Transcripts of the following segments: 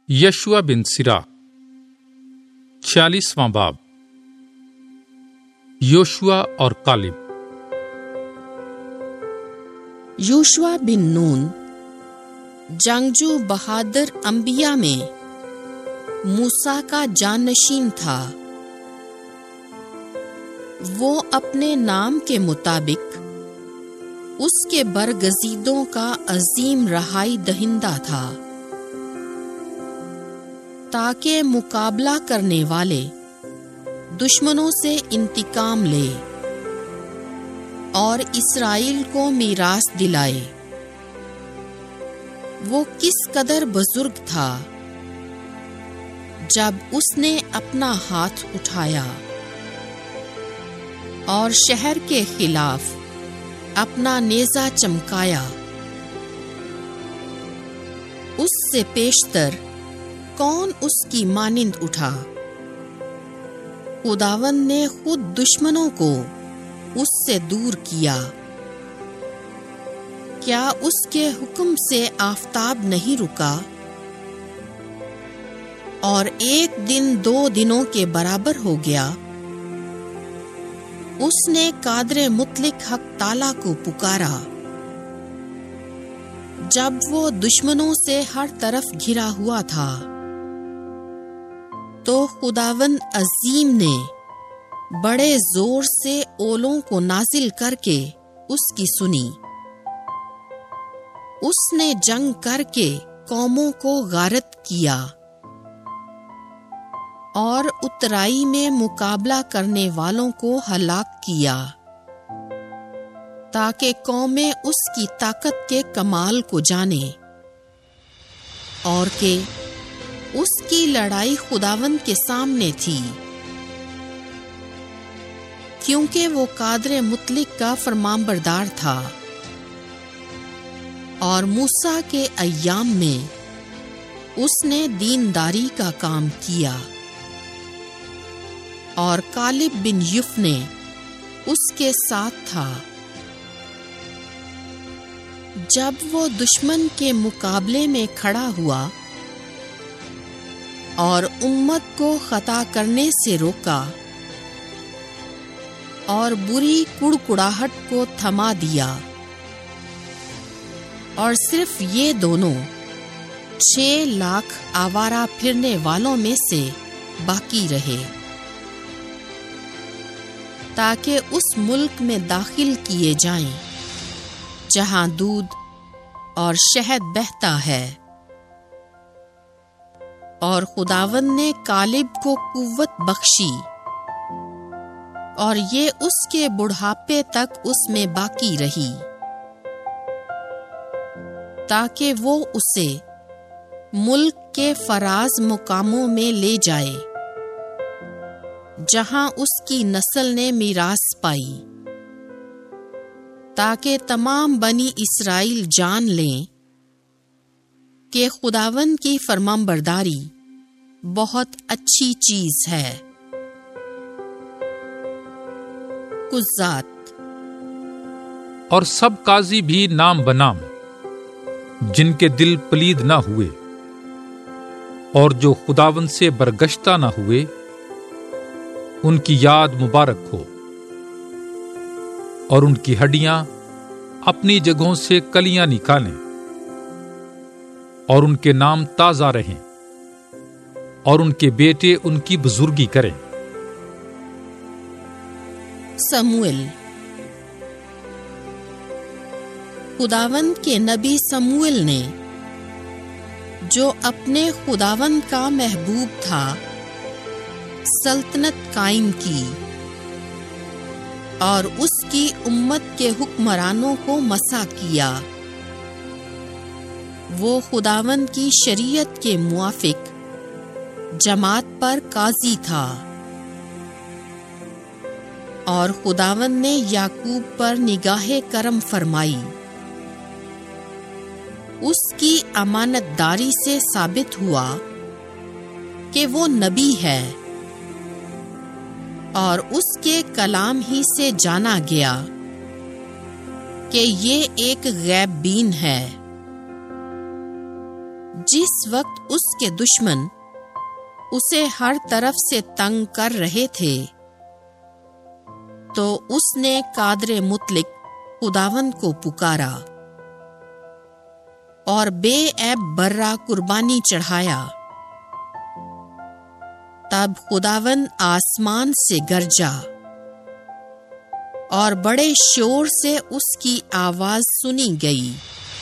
یشوع بن سرا 46واں باب۔ یوشوا اور کالب۔ یوشوا بن نون جنگجو بہادر انبیاء میں موسیٰ کا جانشین تھا۔ وہ اپنے نام کے مطابق اس کے برگزیدوں کا عظیم رہائی دہندہ تھا، تاکہ مقابلہ کرنے والے دشمنوں سے انتقام لے اور اسرائیل کو میراث دلائے۔ وہ کس قدر بزرگ تھا جب اس نے اپنا ہاتھ اٹھایا اور شہر کے خلاف اپنا نیزہ چمکایا۔ اس سے پیشتر کون اس کی مانند اٹھا؟ خداوند نے خود دشمنوں کو اس سے دور کیا۔ کیا اس کے حکم سے آفتاب نہیں رکا اور ایک دن 2 دنوں کے برابر ہو گیا؟ اس نے قادر مطلق حق تعالیٰ کو پکارا جب وہ دشمنوں سے ہر طرف گھرا ہوا تھا، تو خداوند عظیم نے بڑے زور سے اولوں کو نازل کر کے اس کی سنی۔ اس نے جنگ کر کے قوموں کو غارت کیا اور اترائی میں مقابلہ کرنے والوں کو ہلاک کیا، تاکہ قومیں اس کی طاقت کے کمال کو جانیں اور کہ اس کی لڑائی خداوند کے سامنے تھی، کیونکہ وہ قادر مطلق کا فرمانبردار تھا۔ اور موسیٰ کے ایام میں اس نے دینداری کا کام کیا، اور کالب بن یفنے اس کے ساتھ تھا۔ جب وہ دشمن کے مقابلے میں کھڑا ہوا اور امت کو خطا کرنے سے روکا اور بری کڑکڑاہٹ کو تھما دیا، اور صرف یہ دونوں 6 لاکھ آوارہ پھرنے والوں میں سے باقی رہے، تاکہ اس ملک میں داخل کیے جائیں جہاں دودھ اور شہد بہتا ہے۔ اور خداوند نے کالب کو قوت بخشی، اور یہ اس کے بڑھاپے تک اس میں باقی رہی، تاکہ وہ اسے ملک کے فراز مقاموں میں لے جائے جہاں اس کی نسل نے میراث پائی، تاکہ تمام بنی اسرائیل جان لیں کہ خداوند کی فرمانبرداری بہت اچھی چیز ہے۔ قضات۔ اور سب قاضی بھی نام بنام، جن کے دل پلید نہ ہوئے اور جو خداوند سے برگشتہ نہ ہوئے، ان کی یاد مبارک ہو، اور ان کی ہڈیاں اپنی جگہوں سے کلیاں نکالیں، اور ان کے نام تازہ رہیں، اور ان کے بیٹے ان کی بزرگی کریں۔ سموئیل۔ خداوند کے نبی سموئیل نے، جو اپنے خداوند کا محبوب تھا، سلطنت قائم کی اور اس کی امت کے حکمرانوں کو مسح کیا۔ وہ خداوند کی شریعت کے موافق جماعت پر قاضی تھا، اور خداوند نے یعقوب پر نگاہ کرم فرمائی۔ اس کی امانت داری سے ثابت ہوا کہ وہ نبی ہے، اور اس کے کلام ہی سے جانا گیا کہ یہ ایک غیب بین ہے۔ جس وقت اس کے دشمن اسے ہر طرف سے تنگ کر رہے تھے تو اس نے قادر مطلق خداوند کو پکارا اور بے عیب برا قربانی چڑھایا۔ تب خداوند آسمان سے گرجا اور بڑے شور سے اس کی آواز سنی گئی،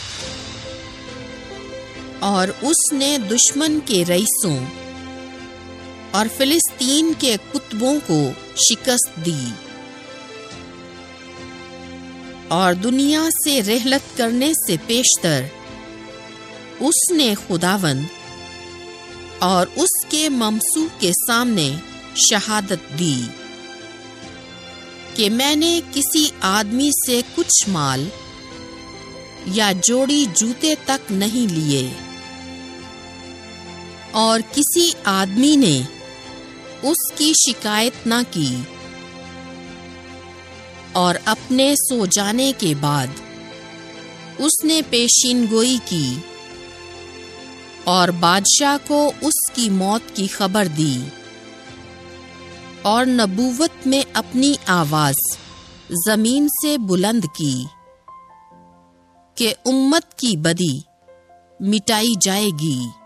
اور اس نے دشمن کے رئیسوں اور فلسطین کے کتبوں کو شکست دی، اور دنیا سے رحلت کرنے سے پیشتر اس نے خداوند اور اس کے ممسوح کے سامنے شہادت دی کہ میں نے کسی آدمی سے کچھ مال یا جوڑی جوتے تک نہیں لیے، اور کسی آدمی نے اس کی شکایت نہ کی، اور اپنے سو جانے کے بعد اس نے پیشین گوئی کی اور بادشاہ کو اس کی موت کی خبر دی، اور نبوت میں اپنی آواز زمین سے بلند کی کہ امت کی بدی مٹائی جائے گی۔